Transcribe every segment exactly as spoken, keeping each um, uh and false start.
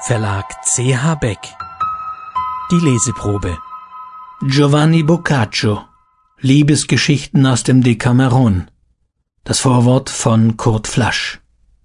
Verlag C H Beck. Die Leseprobe. Giovanni Boccaccio. Liebesgeschichten aus dem Decameron. Das Vorwort von Kurt Flasch.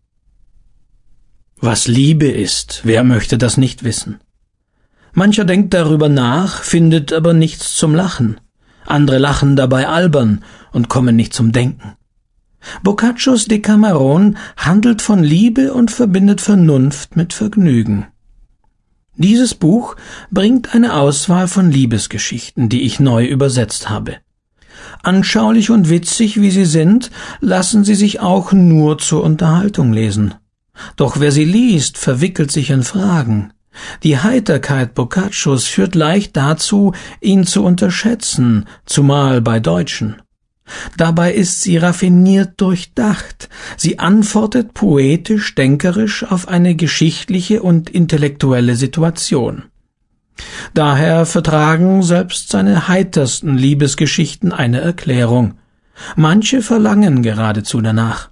Was Liebe ist, wer möchte das nicht wissen? Mancher denkt darüber nach, findet aber nichts zum Lachen. Andere lachen dabei albern und kommen nicht zum Denken. Boccaccios Decameron handelt von Liebe und verbindet Vernunft mit Vergnügen. Dieses Buch bringt eine Auswahl von Liebesgeschichten, die ich neu übersetzt habe. Anschaulich und witzig, wie sie sind, lassen sie sich auch nur zur Unterhaltung lesen. Doch wer sie liest, verwickelt sich in Fragen. Die Heiterkeit Boccaccios führt leicht dazu, ihn zu unterschätzen, zumal bei Deutschen. Dabei ist sie raffiniert durchdacht. Sie antwortet poetisch, denkerisch auf eine geschichtliche und intellektuelle Situation. Daher vertragen selbst seine heitersten Liebesgeschichten eine Erklärung. Manche verlangen geradezu danach.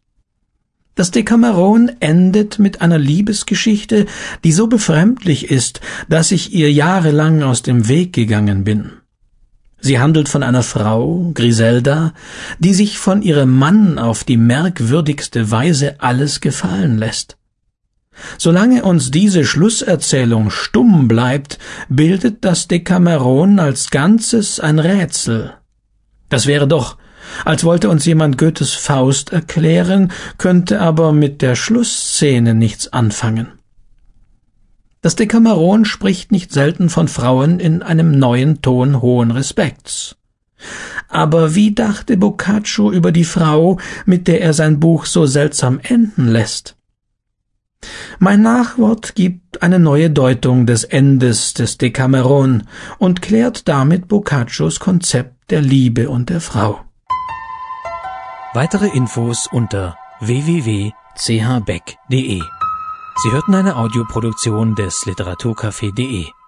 Das Decameron endet mit einer Liebesgeschichte, die so befremdlich ist, dass ich ihr jahrelang aus dem Weg gegangen bin. Sie handelt von einer Frau, Griselda, die sich von ihrem Mann auf die merkwürdigste Weise alles gefallen lässt. Solange uns diese Schlusserzählung stumm bleibt, bildet das Decameron als Ganzes ein Rätsel. Das wäre doch, als wollte uns jemand Goethes Faust erklären, könnte aber mit der Schlussszene nichts anfangen. Das Decameron spricht nicht selten von Frauen in einem neuen Ton hohen Respekts. Aber wie dachte Boccaccio über die Frau, mit der er sein Buch so seltsam enden lässt? Mein Nachwort gibt eine neue Deutung des Endes des Decameron und klärt damit Boccaccios Konzept der Liebe und der Frau. Weitere Infos unter w w w punkt c h beck punkt d e. Sie hörten eine Audioproduktion des Literaturcafé punkt de.